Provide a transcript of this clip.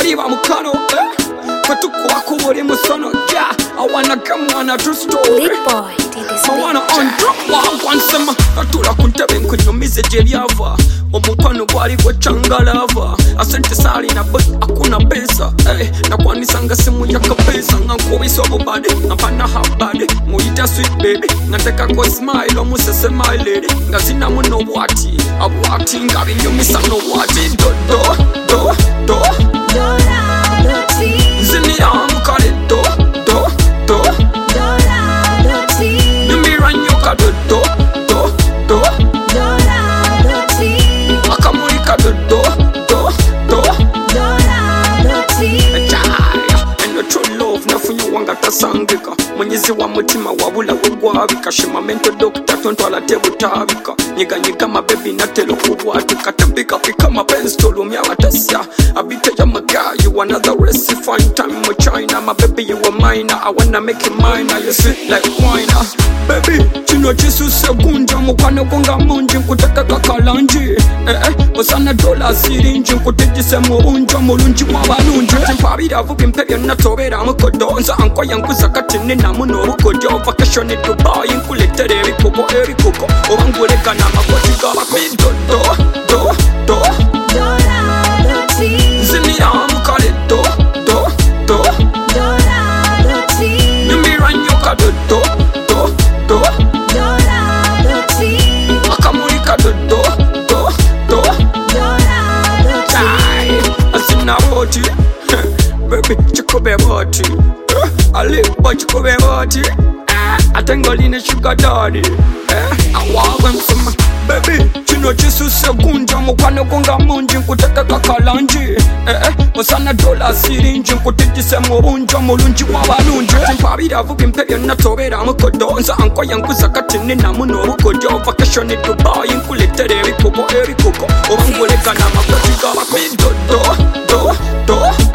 Baliba mukano Katukuwa kubuli musono Yeah, I wanna come on a true story Big boy, did this I wanna undrop wankwansema Natula kuntebe nkunyumize jelyava Omukwano gwali gwechangalava Asente sali na bus akuna pesa Nakwanisanga simu ya kapesa Ngankubisa obubade, napana habade Muyita sweet baby, nateka kwa smile Omusese my lady, ngazina muno wati Abwati ngabinyumisa no wati Do, do, do, do Zini ya mukale do, do, do Yumiranyoka do, do, do, do Akamurika do, do, do, do Eno true love nafunyo wanga tasangika Mwenyezi wa mutima wabula wegwabika Shimamento dokta tontwala tebutabika Nyiga mabebi natelo kubwatika Tembika pika mapenzi tolumya watasya Abite ya maga you another rest Fine time mo China My baby you a minor I wanna make you mine You sweet like wine Baby chino chisu segunja Mukwane konga munji nkuteka kakalanji Osana dola sirinji nkutejise muunja Mulunji wabalunji Timpabira vuki mpebya natobera mukodo Nza ankwaya nkuza kati nina muno ukojo Vacation in Dubai nkuletere ebikoko Obanguleka na makoti gabako Do, do, do, do Zini ya mukale do, do, do Yumiranyoka do, do, do, do Akamurika do, do, do, do Asina boti Baby chikobe boti Alipo chikobe boti Atengoline sugar daddy Awawe msema Baby chino chisu segunja Mukwane konga munji nkuteka kakalanji Osana dola sirinji nkutejise muunja Mulunji wabalunji Timpabira vuki mpebya natobera mukodo Nza ankwaya nkuza kati nina muno ukojo Vacation in Dubai nkuletere ebikoko Obanguleka na makoti gabako Do, do, do, do